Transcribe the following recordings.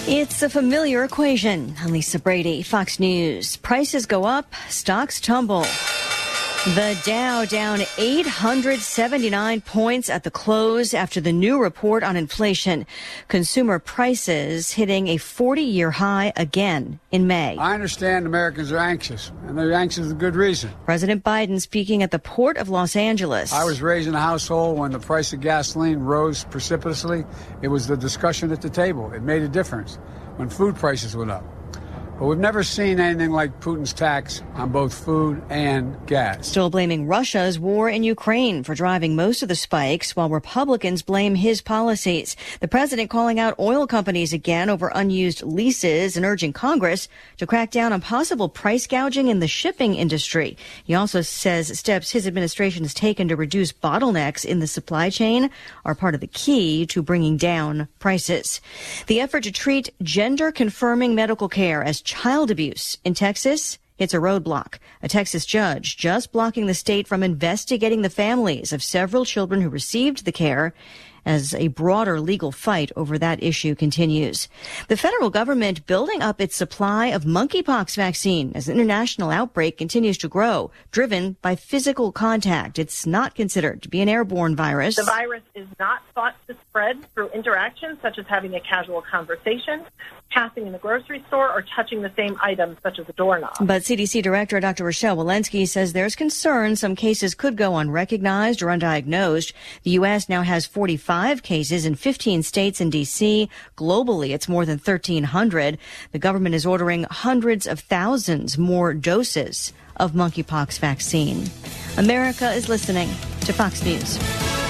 It's a familiar equation. I'm Lisa Brady, Fox News. Prices go up, stocks tumble. The Dow down 879 points at the close after the new report on inflation. Consumer prices hitting a 40-year high again in May. I understand Americans are anxious, and they're anxious for good reason. President Biden speaking at the Port of Los Angeles. I was raised in a household when the price of gasoline rose precipitously. It was the discussion at the table. It made a difference when food prices went up. But we've never seen anything like Putin's tax on both food and gas. Still blaming Russia's war in Ukraine for driving most of the spikes, while Republicans blame his policies. The president calling out oil companies again over unused leases and urging Congress to crack down on possible price gouging in the shipping industry. He also says steps his administration has taken to reduce bottlenecks in the supply chain are part of the key to bringing down prices. The effort to treat gender-confirming medical care as child abuse in Texas hits a roadblock. A Texas judge just blocking the state from investigating the families of several children who received the care as a broader legal fight over that issue continues. The federal government building up its supply of monkeypox vaccine as the international outbreak continues to grow, driven by physical contact. It's not considered to be an airborne virus. The virus is not thought to spread through interactions such as having a casual conversation, passing in the grocery store, or touching the same items such as a doorknob. But CDC Director Dr. Rochelle Walensky says there's concern some cases could go unrecognized or undiagnosed. The U.S. now has 45 cases in 15 states and D.C. Globally, it's more than 1,300. The government is ordering hundreds of thousands more doses of monkeypox vaccine. America is listening to Fox News.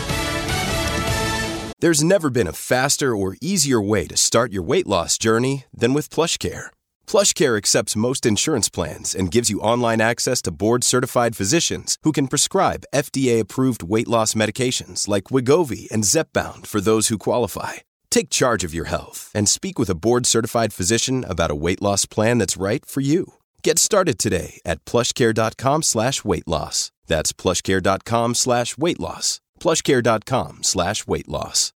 There's never been a faster or easier way to start your weight loss journey than with PlushCare. PlushCare accepts most insurance plans and gives you online access to board-certified physicians who can prescribe FDA-approved weight loss medications like Wegovy and Zepbound for those who qualify. Take charge of your health and speak with a board-certified physician about a weight loss plan that's right for you. Get started today at plushcare.com/weight loss. That's plushcare.com/weight loss. plushcare.com/weight loss.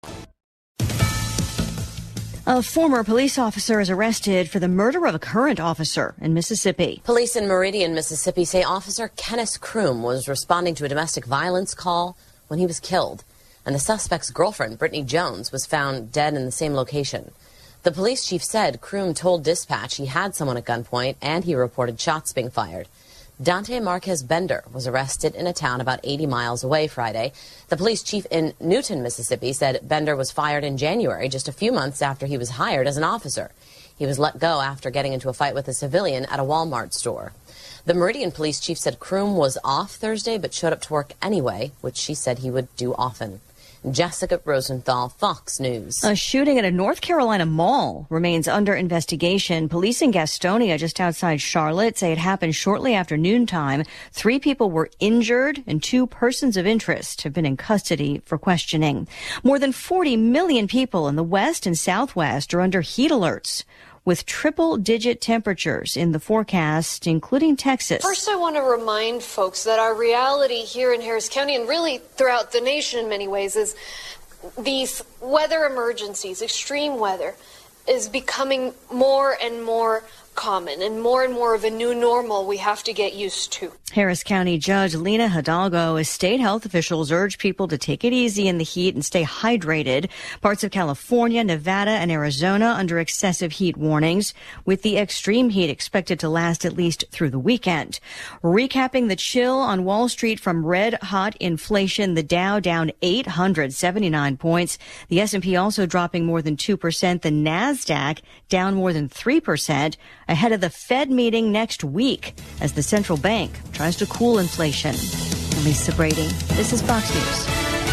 A former police officer is arrested for the murder of a current officer in Mississippi. Police in Meridian, Mississippi say Officer Kenneth Kroom was responding to a domestic violence call when he was killed, and the suspect's girlfriend, Brittany Jones, was found dead in the same location. The police chief said Kroom told dispatch he had someone at gunpoint, and he reported shots being fired. Dante Marquez Bender was arrested in a town about 80 miles away Friday. The police chief in Newton, Mississippi, said Bender was fired in January, just a few months after he was hired as an officer. He was let go after getting into a fight with a civilian at a Walmart store. The Meridian police chief said Kroom was off Thursday but showed up to work anyway, which she said he would do often. Jessica Rosenthal, Fox News. A shooting at a North Carolina mall remains under investigation. Police in Gastonia, just outside Charlotte, say it happened shortly after noontime. 3 people were injured and 2 persons of interest have been in custody for questioning. More than 40 million people in the West and Southwest are under heat alerts, with triple-digit temperatures in the forecast, including Texas. First, I want to remind folks that our reality here in Harris County, and really throughout the nation in many ways, is these weather emergencies, extreme weather, is becoming more and more common and more of a new normal we have to get used to. Harris County Judge Lena Hidalgo as state health officials urge people to take it easy in the heat and stay hydrated. Parts of California, Nevada, and Arizona under excessive heat warnings, with the extreme heat expected to last at least through the weekend. Recapping the chill on Wall Street from red-hot inflation, the Dow down 879 points. The S&P also dropping more than 2%. The NASDAQ down more than 3%. Ahead of the Fed meeting next week as the central bank tries to cool inflation. I'm Lisa Brady. This is Fox News.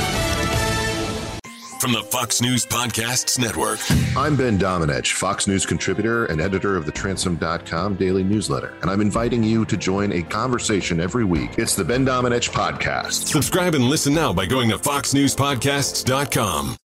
From the Fox News Podcasts Network. I'm Ben Domenech, Fox News contributor and editor of the Transom.com daily newsletter, and I'm inviting you to join a conversation every week. It's the Ben Domenech Podcast. Subscribe and listen now by going to foxnewspodcasts.com.